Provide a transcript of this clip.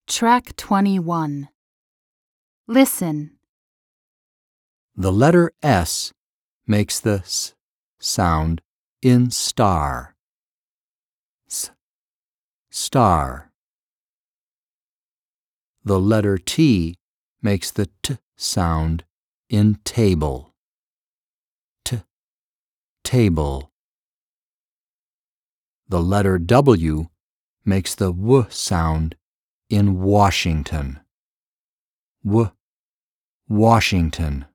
Track 21. Listen. The letter S makes the S sound in star. S, star. The letter T makes the T sound in table. T, table. The letter W makes the W sound in Washington. W, Washington.